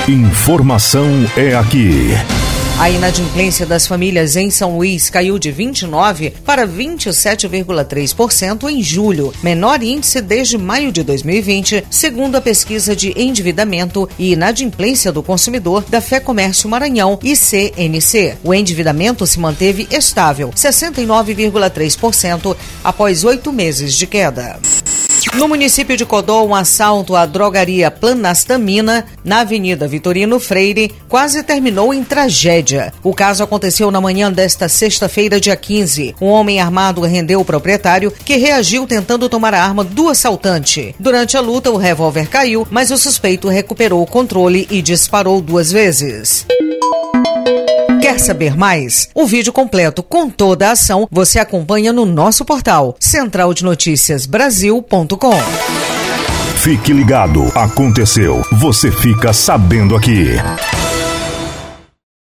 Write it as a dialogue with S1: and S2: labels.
S1: Informação é aqui.
S2: A inadimplência das famílias em São Luís caiu de 29% para 27,3% em julho, menor índice desde maio de 2020, segundo a pesquisa de endividamento e inadimplência do consumidor da FEComércio Maranhão e CNC. O endividamento se manteve estável, 69,3%, após 8 meses de queda. No município de Codó, um assalto à drogaria Planastamina, na Avenida Vitorino Freire, quase terminou em tragédia. O caso aconteceu na manhã desta sexta-feira, dia 15. Um homem armado rendeu o proprietário, que reagiu tentando tomar a arma do assaltante. Durante a luta, o revólver caiu, mas o suspeito recuperou o controle e disparou 2 vezes. Quer saber mais? O vídeo completo com toda a ação você acompanha no nosso portal centraldenoticiasbrasil.com.
S1: Fique ligado, aconteceu, você fica sabendo aqui.